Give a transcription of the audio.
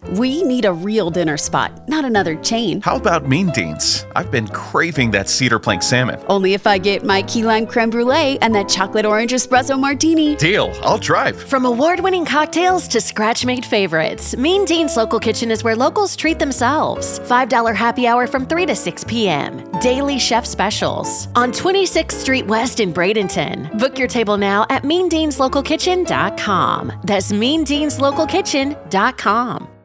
We need a real dinner spot, not another chain. How about Mean Dean's? I've been craving that cedar plank salmon. Only if I get my key lime creme brulee and that chocolate orange espresso martini. Deal. I'll drive. From award-winning cocktails to scratch-made favorites, Mean Dean's Local Kitchen is where locals treat themselves. $5 happy hour from 3 to 6 p.m. Daily chef specials on 26th Street West in Bradenton. Book your table now at meandeanslocalkitchen.com. That's meandeanslocalkitchen.com.